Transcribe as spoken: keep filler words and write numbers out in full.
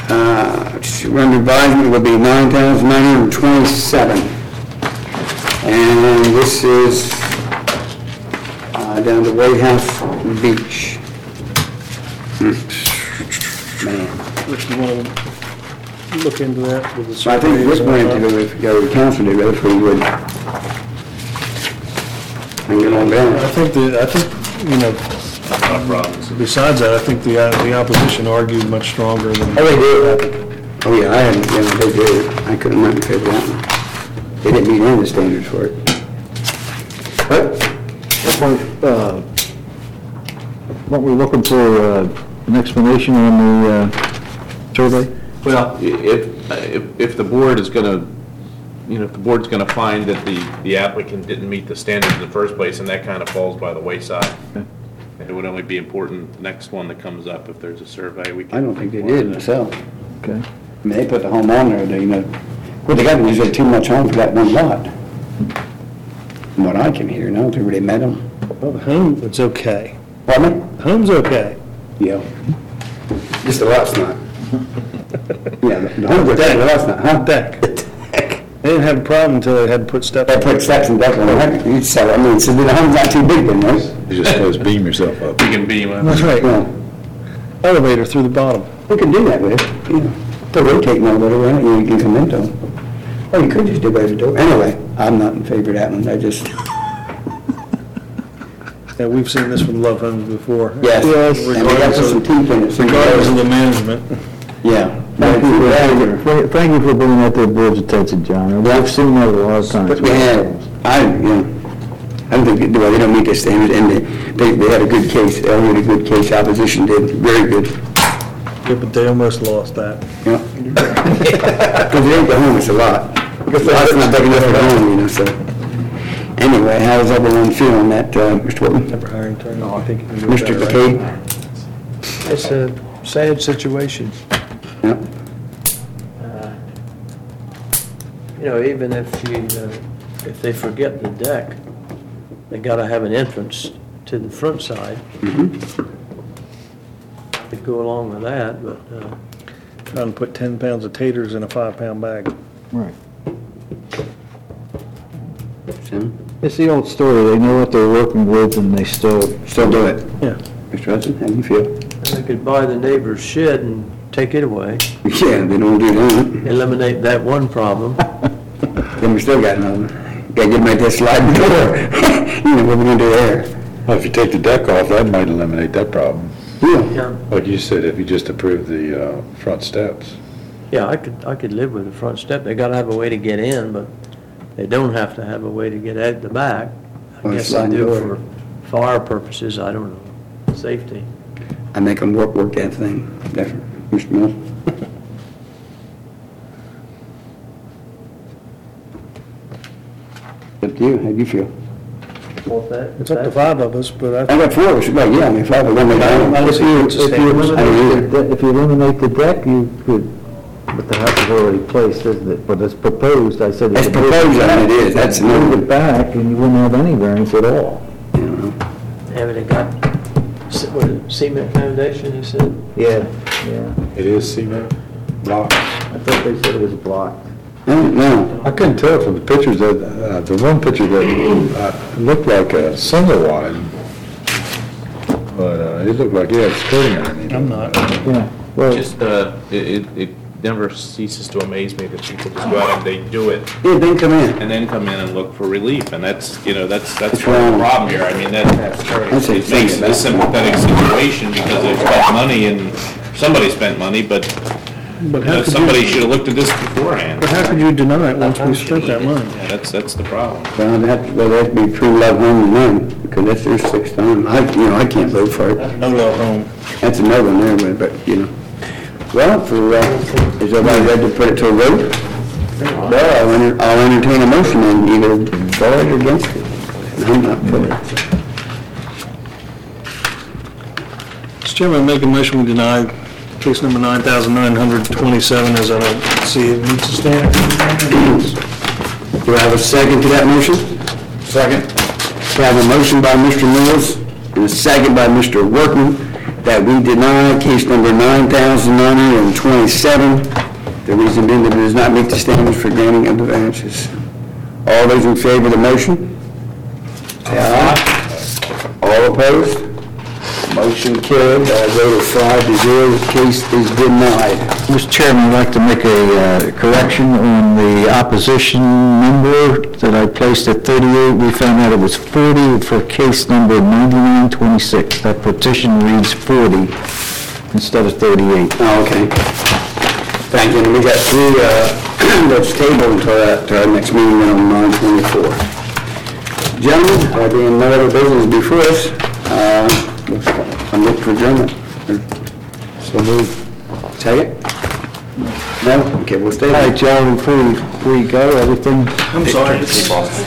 Uh, Run advisement would be nine thousand nine hundred twenty-seven. And this is uh, down to White House Beach. Hmm. Man. If you want to look into that with the So I think surveys this and went to whatnot. go with, go with council to go through would. And get on I down. think that, I think, you know, besides that, I think the, uh, the opposition argued much stronger than. Oh, they did. Oh, yeah, I hadn't, yeah, they did. I couldn't remember if they did that. They didn't meet any of the standards for it. But, Uh, Weren't we looking for uh, an explanation on the uh, survey? Well, if, if, if the board is gonna, you know, if the board's gonna find that the, the applicant didn't meet the standards in the first place, and that kind of falls by the wayside. Okay. It would only be important, the next one that comes up, if there's a survey, we can. I don't think they did myself. Okay. I mean, they put the home on there, they, you know, what they got was they too much home for that one lot. From what I can hear, and I don't think they met them. Well, the home, it's okay. Pardon me? The home's okay. Yeah. Just the lot's not. Yeah, the the home's okay, the lot's not, huh? Deck. They didn't have a problem until they had to put steps. They put steps and deck on it, you'd sell it, I mean, so the home's not too big then, right? You just supposed to beam yourself up. You can beam That's it. right. Yeah. Elevator through the bottom. We can do that with it, you know. They're rotating all the way around, you know, you can come into them. Or you could just do it by the door. Anyway, I'm not in favor of that one, I just, Yeah, we've seen this with love homes before. yes. And we got Regardless some of, teeth in it. so- regardless of the management. Yeah. Thank you for, thank you for bringing that to the board's attention, John. We've seen that a lot of times. But we had, I, you know, I don't think, well, they don't meet the standards, and they, they, they had a good case, they had a good case, opposition did, very good. Yeah, but they almost lost that. Yeah. Because it ain't the home, it's a lot. Because the lot's not big enough for the home, you know, so. Anyway, how's everyone feeling that, uh, Mister Whitman? Never hiring turn. I think you can do Mister that, McCabe? right? It's a sad situation. Yeah. Uh, You know, even if you, uh, if they forget the deck, they gotta have an entrance to the front side. To go along with that, but, uh, Trying to put ten pounds of taters in a five-pound bag. Right. So, It's the old story, they know what they're working with and they still, Still do it. Yeah. Mister Hudson, how do you feel? they could buy the neighbor's shed and take it away, Yeah, they don't do that. eliminate that one problem. Then we still got another. Gotta get back that sliding door. You know, what we gonna do there? Well, if you take the deck off, that might eliminate that problem. Yeah. Yeah, Like you said, if you just approve the uh, front steps. yeah, I could, I could live with the front step. They gotta have a way to get in, but they don't have to have a way to get out the back. I Or a guess they sliding do door. for fire purposes, I don't know, safety. I make them work, work that thing. That's Mister Mills. Up to you, how do you feel? Want that? It's up to five of us, but I I got four of us, but yeah, I mean, five of them. if you, if you I don't eliminate, the de- if you eliminate the deck, you could, but the house is already placed, isn't it? But it's proposed, I said. you It's could move proposed, back, and it is, that's the Move number. it back and you wouldn't have any variance at all. Yeah, but they got, c- what, is it, cement foundation, you said? Yeah, yeah. It is cement block. I thought they said it was blocked. No, no. I couldn't tell from the pictures that, uh, the one picture that uh, looked like a single wide, but uh, it looked like it had skirting underneath. I'm not. Yeah, well, Just, uh, it, it- it never ceases to amaze me that people just go out and they do it, Yeah, then come in. and then come in and look for relief, and that's, you know, that's, that's It's part of the wrong. problem here. I mean, that, That's it makes it a sympathetic situation because they've spent money and, somebody spent money, but, But you how know, could somebody you, should have looked at this beforehand. but how could you deny it once we spent that money? Yeah, that's, that's the problem. Well, they have to, well, they have to be true love home and none, because that's their sixth time. I, you know, I can't vote for it. No love home. That's a no one there, but, but, you know. Well, for, uh, is everybody ready to put it to a vote? Well, I'll enter- I'll entertain a motion and either for it or against it. And I'm not for it. Mister Chairman, I make a motion we deny case number nine thousand nine hundred twenty-seven, as I don't see it meets the standard. Do I have a second to that motion? Second. We have a motion by Mister Mills and a second by Mister Workman that we deny case number nine thousand nine hundred twenty-seven. The reason being that it does not meet the standards for granting of the variances. All those in favor of the motion? Say aye. All opposed? Motion carried by a vote of five to zero. The case is denied. Mister Chairman, I'd like to make a uh, correction on the opposition number that I placed at thirty-eight. We found out it was forty for case number ninety-nine twenty-six. That petition reads forty instead of thirty-eight. Oh, okay. Thank you. And we got three, uh, that's tabled until our, to our next meeting on nine twenty-four. Gentlemen, there being no other business before us, uh, I'm looking for adjournment. So move. Second? No? Okay, we'll stay. All right, Joe, before we, before you go, everything, I'm sorry.